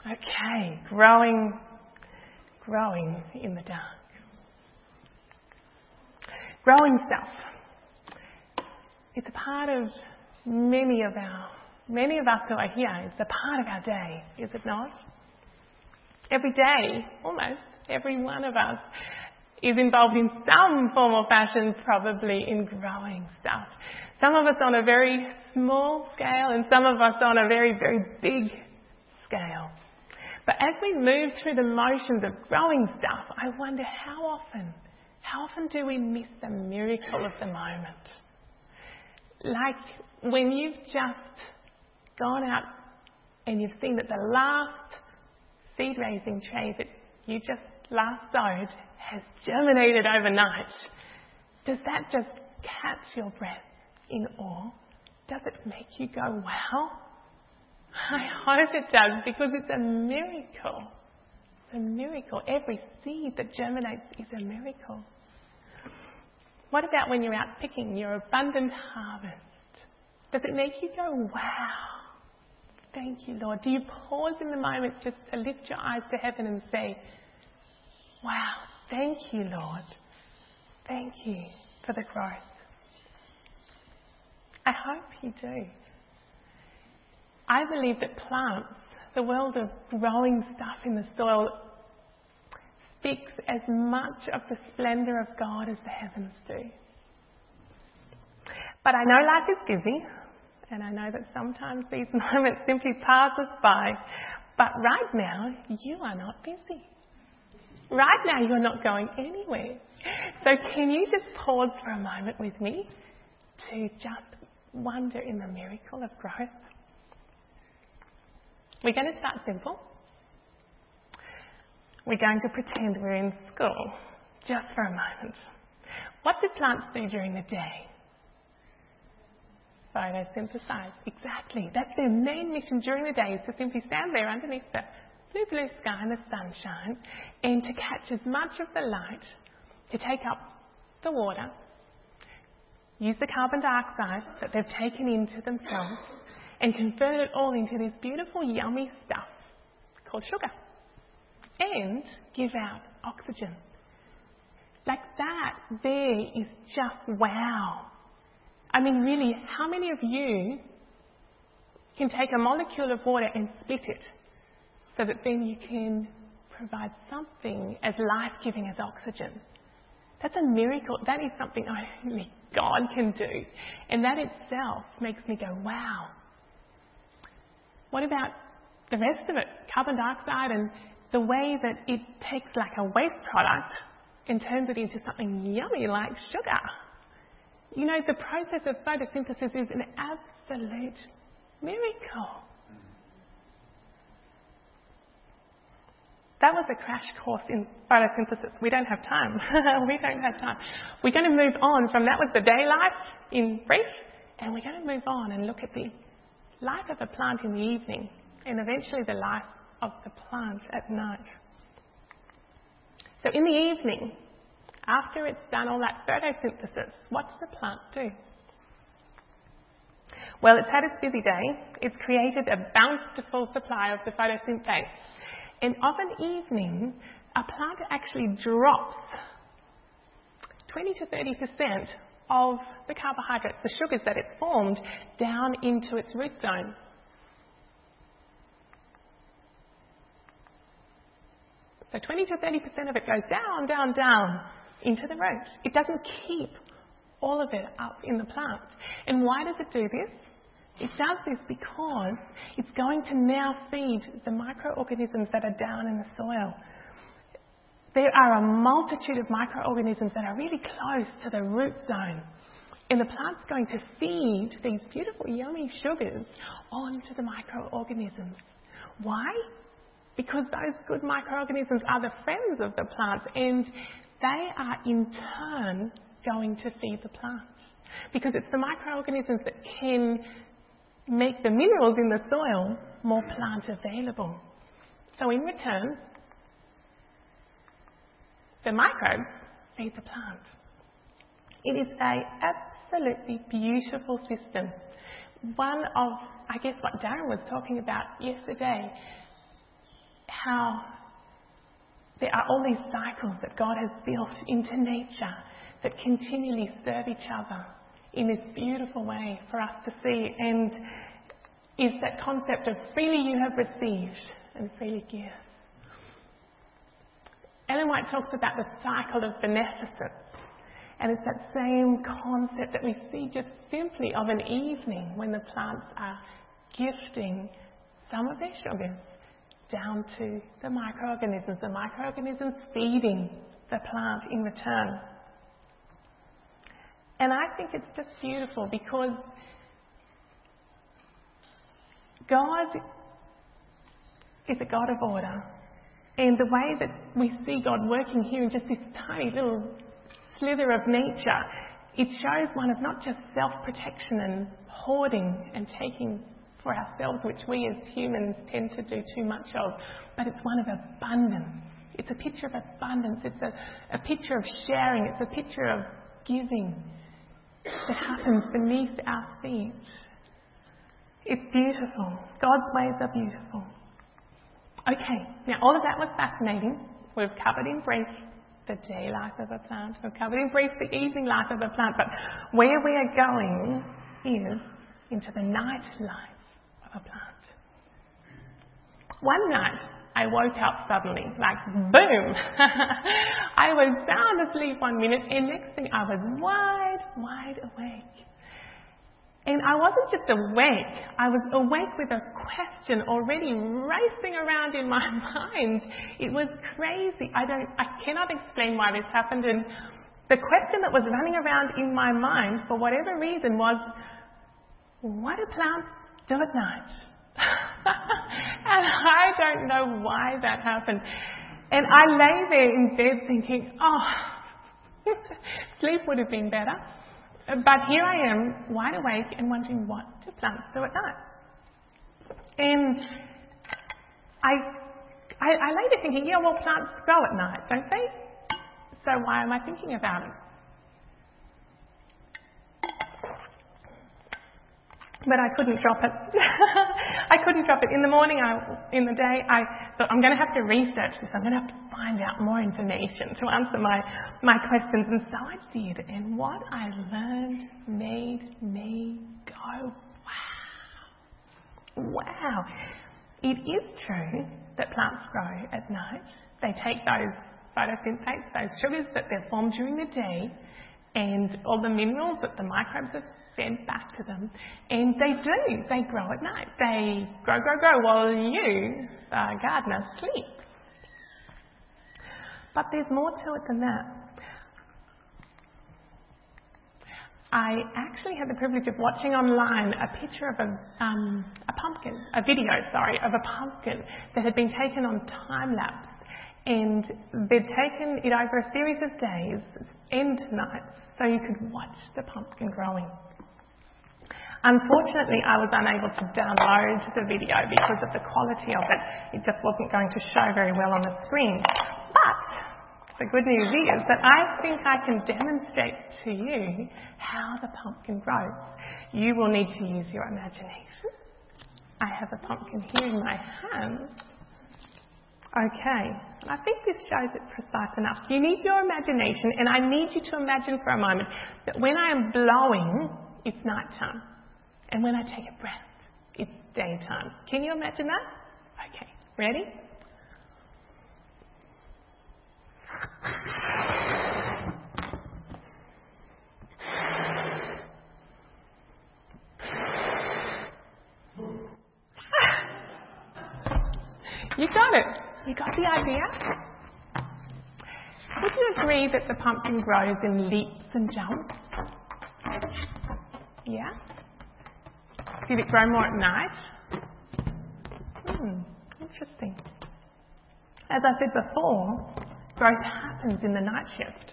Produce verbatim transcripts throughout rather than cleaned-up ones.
Okay, growing, growing in the dark. Growing stuff. It's a part of many of our, many of us who are here. It's a part of our day, is it not? Every day, almost every one of us is involved in some form or fashion, probably in growing stuff. Some of us on a very small scale and some of us on a very, very big scale. But as we move through the motions of growing stuff, I wonder how often, how often do we miss the miracle of the moment? Like when you've just gone out and you've seen that the last seed raising tray that you just last sowed has germinated overnight. Does that just catch your breath in awe? Does it make you go, wow? I hope it does, because it's a miracle. It's a miracle. Every seed that germinates is a miracle. What about when you're out picking your abundant harvest? Does it make you go, wow? Thank you, Lord. Do you pause in the moment just to lift your eyes to heaven and say, wow, thank you, Lord. Thank you for the growth. I hope you do. I believe that plants, the world of growing stuff in the soil, speaks as much of the splendour of God as the heavens do. But I know life is busy, and I know that sometimes these moments simply pass us by. But right now, you are not busy. Right now, you're not going anywhere. So can you just pause for a moment with me to just wonder in the miracle of growth? We're going to start simple. We're going to pretend we're in school, just for a moment. What do plants do during the day? Photosynthesize. Exactly. That's their main mission during the day, is to simply stand there underneath the blue, blue sky and the sunshine and to catch as much of the light, to take up the water, use the carbon dioxide that they've taken into themselves and convert it all into this beautiful, yummy stuff called sugar, and give out oxygen. Like that there is just wow. I mean, really, how many of you can take a molecule of water and split it so that then you can provide something as life-giving as oxygen? That's a miracle. That is something only God can do. And that itself makes me go, wow. What about the rest of it? Carbon dioxide and the way that it takes like a waste product and turns it into something yummy like sugar. You know, the process of photosynthesis is an absolute miracle. That was a crash course in photosynthesis. We don't have time. we don't have time. We're going to move on from that was the day life in brief, and we're going to move on and look at the life of a plant in the evening and eventually the life of the plant at night. So in the evening, after it's done all that photosynthesis, what does the plant do? Well, it's had its busy day. It's created a bountiful supply of the photosynthase. And of an evening, a plant actually drops twenty to thirty percent of the carbohydrates, the sugars that it's formed, down into its root zone. So twenty to thirty percent of it goes down, down, down into the root. It doesn't keep all of it up in the plant. And why does it do this? It does this because it's going to now feed the microorganisms that are down in the soil. There are a multitude of microorganisms that are really close to the root zone. And the plant's going to feed these beautiful, yummy sugars onto the microorganisms. Why? Because those good microorganisms are the friends of the plants, and they are in turn going to feed the plants. Because it's the microorganisms that can make the minerals in the soil more plant available. So in return, the microbes feed the plant. It is an absolutely beautiful system. One of, I guess, what Darren was talking about yesterday. how there are all these cycles that God has built into nature that continually serve each other in this beautiful way for us to see, and is that concept of freely you have received and freely give. Ellen White talks about the cycle of beneficence, and it's that same concept that we see just simply of an evening when the plants are gifting some of their sugars down to the microorganisms, the microorganisms feeding the plant in return. And I think it's just beautiful because God is a God of order. And the way that we see God working here in just this tiny little slither of nature, it shows one of not just self-protection and hoarding and taking for ourselves, which we as humans tend to do too much of, but it's one of abundance. It's a picture of abundance. It's a, a picture of sharing. It's a picture of giving that happens beneath our feet. It's beautiful. God's ways are beautiful. Okay, now all of that was fascinating. We've covered in brief the day life of a plant. We've covered in brief the evening life of a plant. But where we are going is into the night life of a plant. One night, I woke up suddenly, like boom. I was sound asleep one minute, and next thing I was wide, wide awake. And I wasn't just awake, I was awake with a question already racing around in my mind. It was crazy. I don't, I cannot explain why this happened. And the question that was running around in my mind, for whatever reason, was, what do plants do at night? And I don't know why that happened. And I lay there in bed thinking, oh, sleep would have been better. But here I am, wide awake and wondering, what do plants do at night? And I, I, I lay there thinking, yeah, well, plants grow at night, don't they? So why am I thinking about it? But I couldn't drop it. I couldn't drop it. In the morning, I, in the day, I thought, I'm going to have to research this. I'm going to have to find out more information to answer my, my questions. And so I did. And what I learned made me go, wow. Wow. It is true that plants grow at night. They take those photosynthase, those sugars that they're formed during the day, and all the minerals that the microbes have sent back to them, and they do. They grow at night. They grow, grow, grow while you, uh, gardener, sleeps. But there's more to it than that. I actually had the privilege of watching online a picture of a, um, a pumpkin, a video, sorry, of a pumpkin that had been taken on time lapse, and they'd taken it over a series of days and nights, so you could watch the pumpkin growing. Unfortunately, I was unable to download the video because of the quality of it. It just wasn't going to show very well on the screen. But the good news is that I think I can demonstrate to you how the pumpkin grows. You will need to use your imagination. I have a pumpkin here in my hands. Okay, I think this shows it precise enough. You need your imagination, and I need you to imagine for a moment that when I am blowing, it's nighttime. And when I take a breath, it's daytime. Can you imagine that? Okay, ready? You got it. You got the idea? Would you agree that the pumpkin grows in leaps and jumps? Yeah? Did it grow more at night? Hmm, interesting. As I said before, growth happens in the night shift.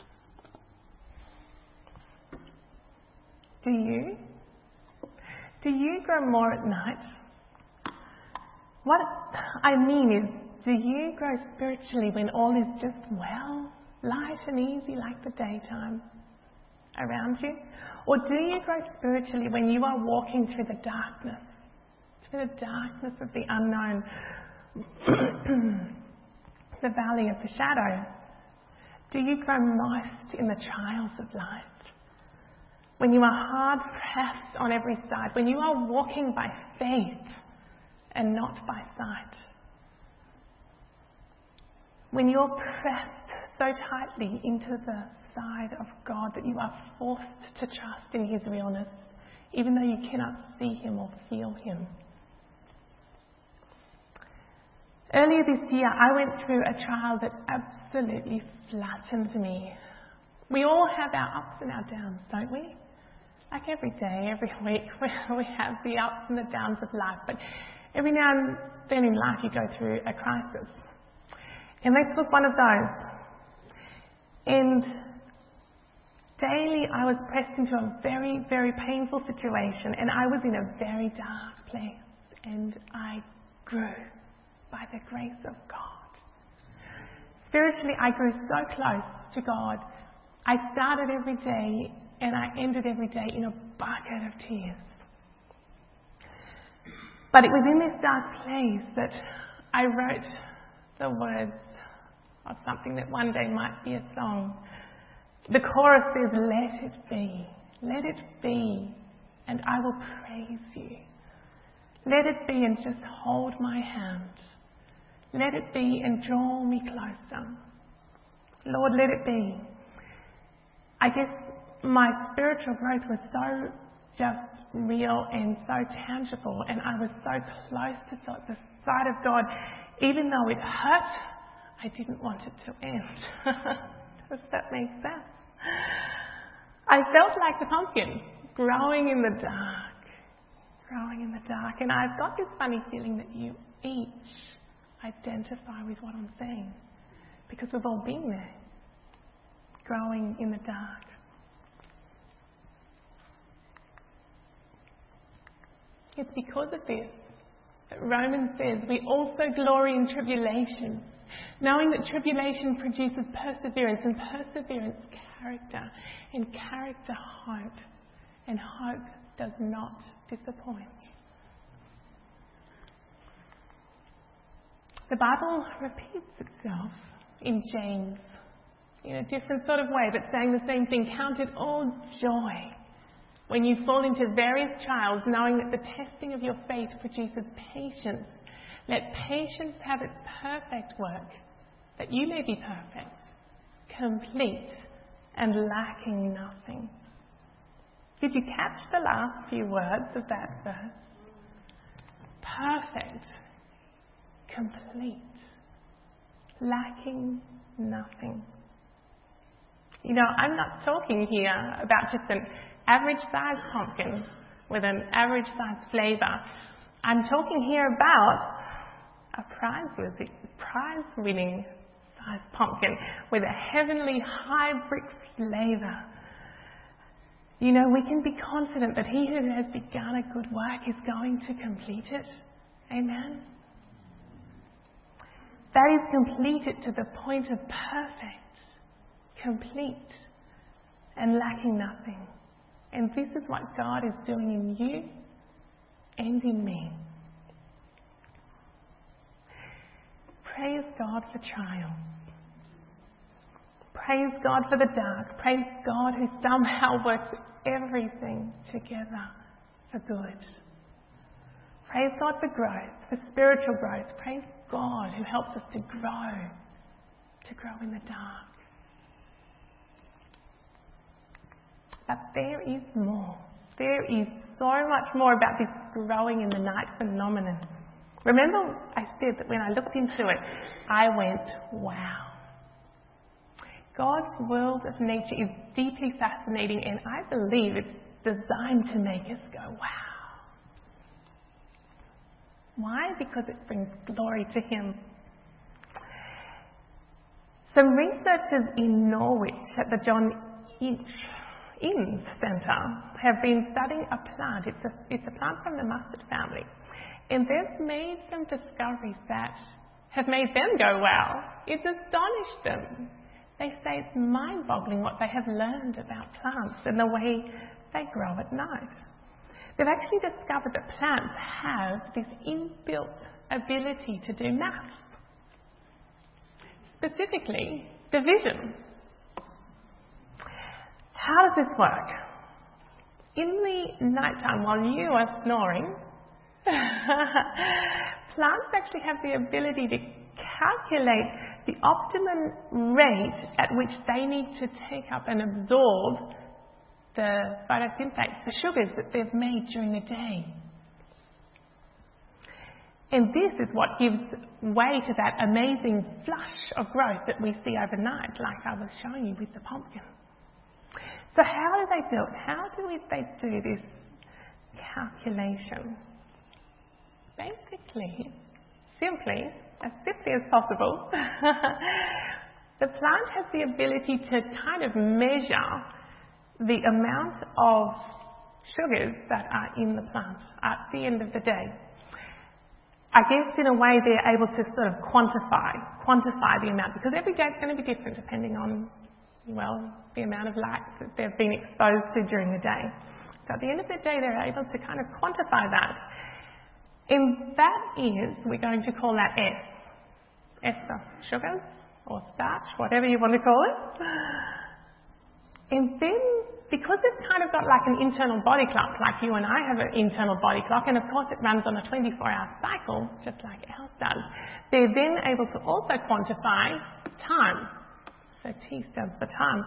Do you? Do you grow more at night? What I mean is, do you grow spiritually when all is just well, light and easy like the daytime around you? Or do you grow spiritually when you are walking through the darkness, through the darkness of the unknown, the valley of the shadow? Do you grow most in the trials of life? When you are hard pressed on every side, when you are walking by faith and not by sight, when you're pressed so tightly into the side of God that you are forced to trust in His realness, even though you cannot see Him or feel Him. Earlier this year, I went through a trial that absolutely flattened me. We all have our ups and our downs, don't we? Like every day, every week, we have the ups and the downs of life. But every now and then in life, you go through a crisis. And this was one of those. And daily, I was pressed into a very, very painful situation. And I was in a very dark place. And I grew by the grace of God. Spiritually, I grew so close to God. I started every day and I ended every day in a bucket of tears. But it was in this dark place that I wrote the words of something that one day might be a song. The chorus says, "Let it be, let it be, and I will praise you. Let it be and just hold my hand. Let it be and draw me closer. Lord, let it be." I guess my spiritual growth was so just real and so tangible, and I was so close to the side of God. Even though it hurt, I didn't want it to end. Does that make sense? I felt like the pumpkin, growing in the dark, growing in the dark. And I've got this funny feeling that you each identify with what I'm saying, because we've all been there, growing in the dark. It's because of this that Romans says we also glory in tribulations, knowing that tribulation produces perseverance, and perseverance character, and character hope, and hope does not disappoint. The Bible repeats itself in James in a different sort of way, but saying the same thing. Count it all joy when you fall into various trials, knowing that the testing of your faith produces patience. Let patience have its perfect work, that you may be perfect, complete, and lacking nothing. Did you catch the last few words of that verse? Perfect, complete, lacking nothing. You know, I'm not talking here about just an average-sized pumpkin with an average-sized flavour. I'm talking here about a prize-winning, prize-winning sized pumpkin with a heavenly high-brick flavour. You know, we can be confident that He who has begun a good work is going to complete it. Amen? That is completed to the point of perfect, complete, and lacking nothing. And this is what God is doing in you and in me. Praise God for trials. Praise God for the dark. Praise God who somehow works everything together for good. Praise God for growth, for spiritual growth. Praise God who helps us to grow, to grow in the dark. But there is more. There is so much more about this growing in the night phenomenon. Remember I said that when I looked into it, I went, wow. God's world of nature is deeply fascinating, and I believe it's designed to make us go, wow. Why? Because it brings glory to Him. Some researchers in Norwich at the John Inch Innes Centre have been studying a plant. It's a, it's a plant from the mustard family. And they've made some discoveries that have made them go, wow. It's astonished them. They say it's mind-boggling what they have learned about plants and the way they grow at night. They've actually discovered that plants have this inbuilt ability to do maths. Specifically, division. How does this work? In the nighttime, while you are snoring, plants actually have the ability to calculate the optimum rate at which they need to take up and absorb the photosynthase, the sugars that they've made during the day. And this is what gives way to that amazing flush of growth that we see overnight, like I was showing you with the pumpkin. So how do they do it? How do we, they do this calculation? Basically, simply, as simply as possible, the plant has the ability to kind of measure the amount of sugars that are in the plant at the end of the day. I guess in a way they're able to sort of quantify, quantify the amount, because every day is going to be different depending on, well, the amount of light that they've been exposed to during the day. So at the end of the day, they're able to kind of quantify that. And that is, we're going to call that S. S for sugars or starch, whatever you want to call it. And then, because it's kind of got like an internal body clock, like you and I have an internal body clock, and of course it runs on a twenty-four hour cycle, just like ours does, they're then able to also quantify time. So T stands for time.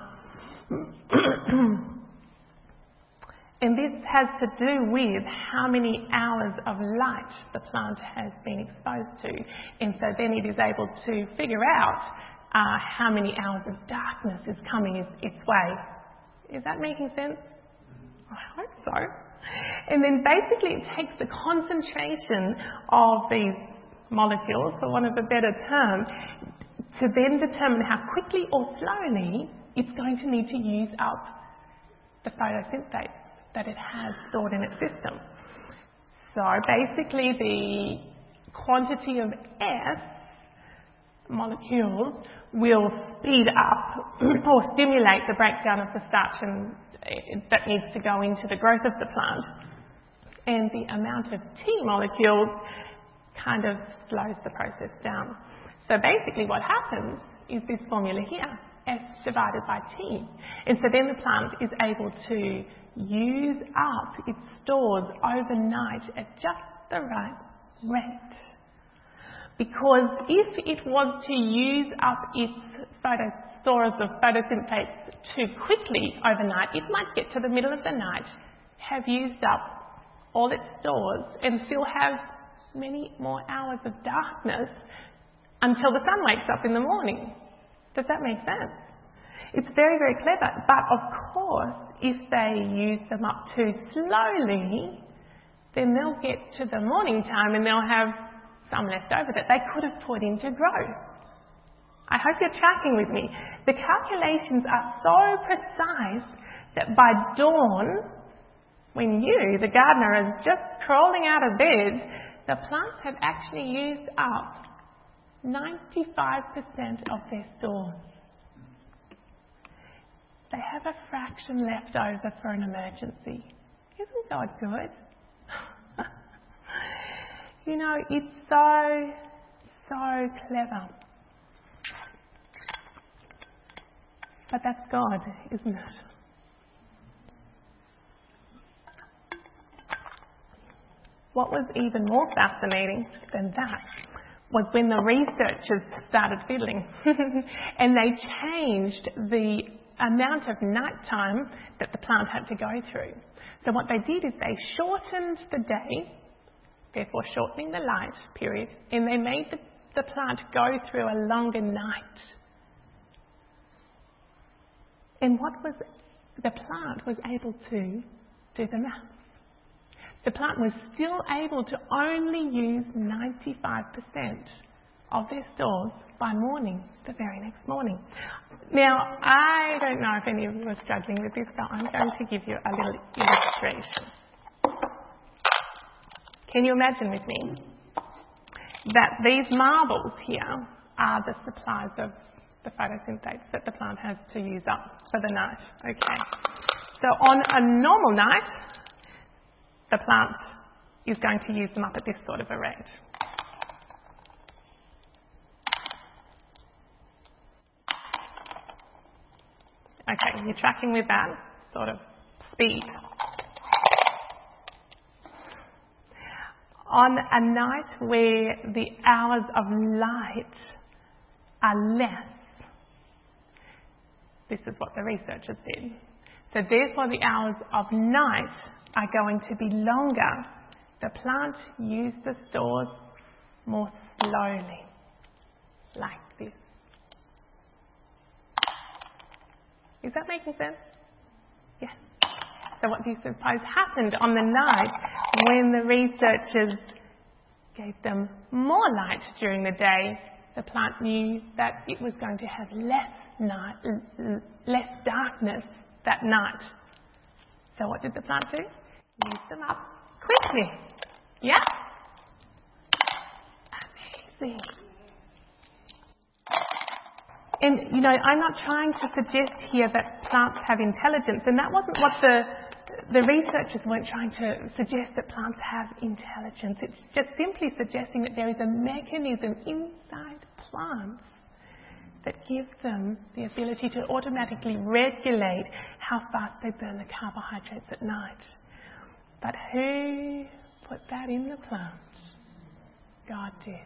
And this has to do with how many hours of light the plant has been exposed to. And so then it is able to figure out uh, how many hours of darkness is coming its, its way. Is that making sense? I hope so. And then basically it takes the concentration of these molecules, for want of a better term, to then determine how quickly or slowly it's going to need to use up the photosynthase that it has stored in its system. So basically the quantity of S molecules will speed up or stimulate the breakdown of the starch and that needs to go into the growth of the plant. And the amount of T molecules kind of slows the process down. So basically what happens is this formula here, S divided by T. And so then the plant is able to use up its stores overnight at just the right rate. Because if it was to use up its photo stores of photosynthase too quickly overnight, it might get to the middle of the night, have used up all its stores, and still have many more hours of darkness until the sun wakes up in the morning. Does that make sense? It's very, very clever. But of course, if they use them up too slowly, then they'll get to the morning time and they'll have some left over that they could have put into growth. I hope you're tracking with me. The calculations are so precise that by dawn, when you, the gardener, is just crawling out of bed, the plants have actually used up ninety-five percent of their stores. They have a fraction left over for an emergency. Isn't God good? You know, it's so, so clever. But that's God, isn't it? What was even more fascinating than that was when the researchers started fiddling and they changed the amount of nighttime that the plant had to go through. So what they did is they shortened the day, therefore shortening the light period, and they made the, the plant go through a longer night. And what was the plant was able to do the maths. The plant was still able to only use ninety-five percent of their stores by morning, the very next morning. Now, I don't know if any of you are struggling with this, but I'm going to give you a little illustration. Can you imagine with me that these marbles here are the supplies of the photosynthase that the plant has to use up for the night? Okay. So on a normal night, the plant is going to use them up at this sort of a rate. Okay, you're tracking with that sort of speed. On a night where the hours of light are less, this is what the researchers said. So therefore the hours of night are going to be longer. The plant uses the stores more slowly, like this. Is that making sense? Yes. So what do you suppose happened on the night when the researchers gave them more light during the day? The plant knew that it was going to have less night, less darkness that night. So what did the plant do? Use them up quickly. Yeah? Amazing. And, you know, I'm not trying to suggest here that plants have intelligence, and that wasn't what the the researchers weren't trying to suggest that plants have intelligence. It's just simply suggesting that there is a mechanism inside plants that gives them the ability to automatically regulate how fast they burn the carbohydrates at night. But who put that in the plant? God did.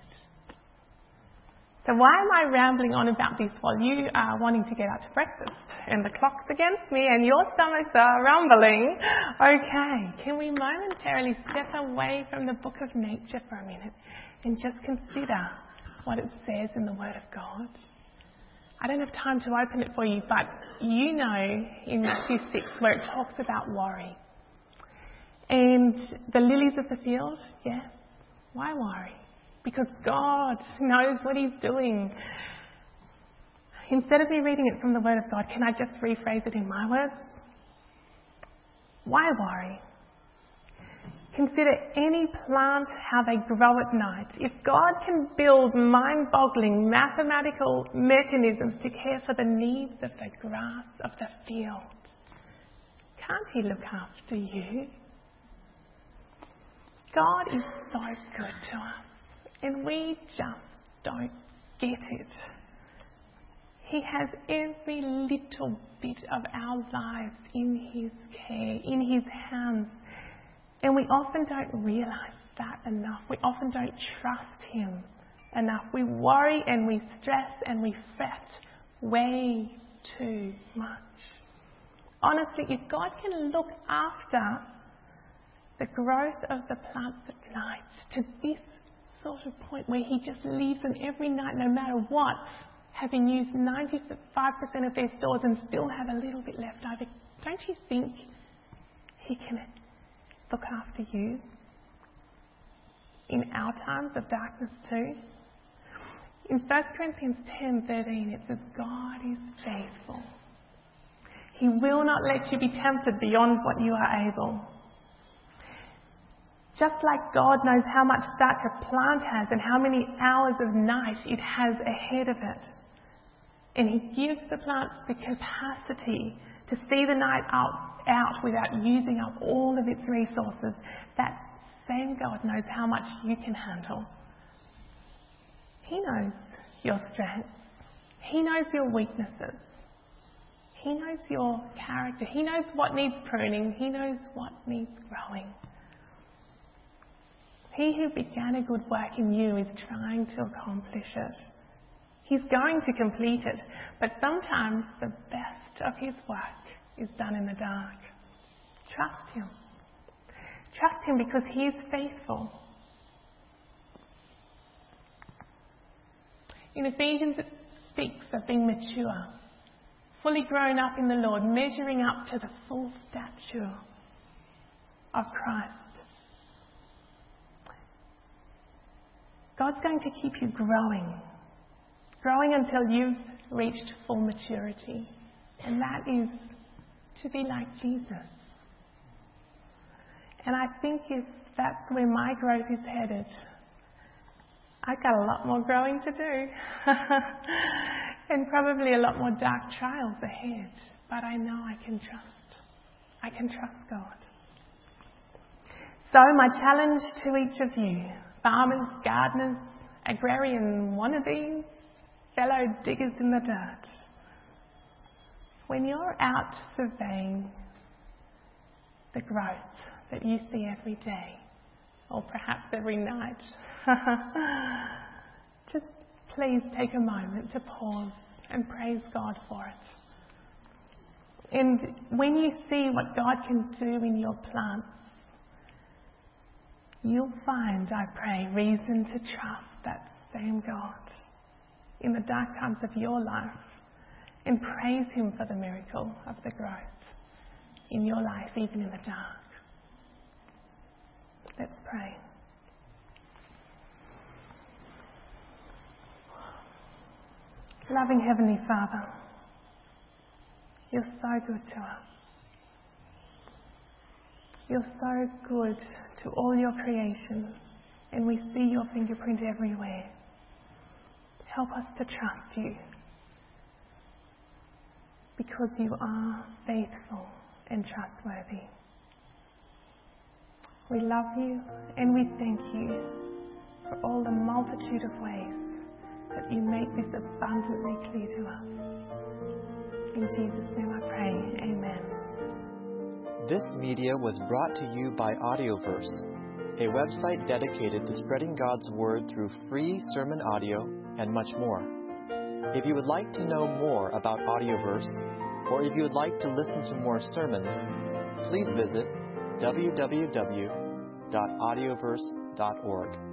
So why am I rambling on about this while you are wanting to get out to breakfast and the clock's against me and your stomachs are rumbling? Okay, can we momentarily step away from the book of nature for a minute and just consider what it says in the Word of God? I don't have time to open it for you, but you know in Matthew six where it talks about worry. And the lilies of the field, yes, why worry? Because God knows what He's doing. Instead of me reading it from the Word of God, can I just rephrase it in my words? Why worry? Consider any plant how they grow at night. If God can build mind-boggling mathematical mechanisms to care for the needs of the grass of the field, can't He look after you? God is so good to us. And we just don't get it. He has every little bit of our lives in His care, in His hands. And we often don't realise that enough. We often don't trust Him enough. We worry and we stress and we fret way too much. Honestly, if God can look after the growth of the plants at night to this sort of point where He just leaves them every night no matter what, having used ninety-five percent of their stores and still have a little bit left over, don't you think He can look after you in our times of darkness too? In First Corinthians ten thirteen it says, God is faithful. He will not let you be tempted beyond what you are able. Just like God knows how much such a plant has and how many hours of night it has ahead of it. And He gives the plants the capacity to see the night out, out without using up all of its resources. That same God knows how much you can handle. He knows your strengths. He knows your weaknesses. He knows your character. He knows what needs pruning. He knows what needs growing. He who began a good work in you is trying to accomplish it. He's going to complete it, but sometimes the best of His work is done in the dark. Trust Him. Trust Him because He is faithful. In Ephesians it speaks of being mature, fully grown up in the Lord, measuring up to the full stature of Christ. God's going to keep you growing, growing until you've reached full maturity. And that is to be like Jesus. And I think if that's where my growth is headed, I've got a lot more growing to do. And probably a lot more dark trials ahead. But I know I can trust. I can trust God. So my challenge to each of you, farmers, gardeners, agrarian wannabes, fellow diggers in the dirt. when you're out surveying the growth that you see every day, or perhaps every night, just please take a moment to pause and praise God for it. And when you see what God can do in your plants, you'll find, I pray, reason to trust that same God in the dark times of your life, and praise Him for the miracle of the growth in your life, even in the dark. Let's pray. Loving Heavenly Father, You're so good to us. You're so good to all Your creation, and we see Your fingerprint everywhere. Help us to trust You, because You are faithful and trustworthy. We love You and we thank You for all the multitude of ways that You make this abundantly clear to us. In Jesus' name I pray, amen. This media was brought to you by Audioverse, a website dedicated to spreading God's Word through free sermon audio and much more. If you would like to know more about Audioverse, or if you would like to listen to more sermons, please visit w w w dot audioverse dot org.